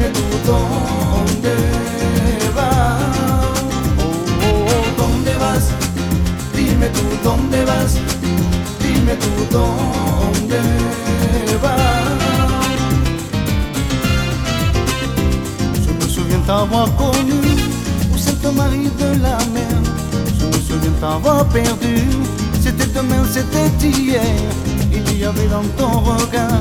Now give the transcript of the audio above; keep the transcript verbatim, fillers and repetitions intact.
dime tú dónde vas. Oh, oh, ¿dónde vas? Dime tú dónde vas. Dime tú dónde vas. Je me souviens t'avoir connu au Saint-Marie de la mer. Je me souviens t'avoir perdu. C'était demain, c'était hier. Il y avait dans ton regard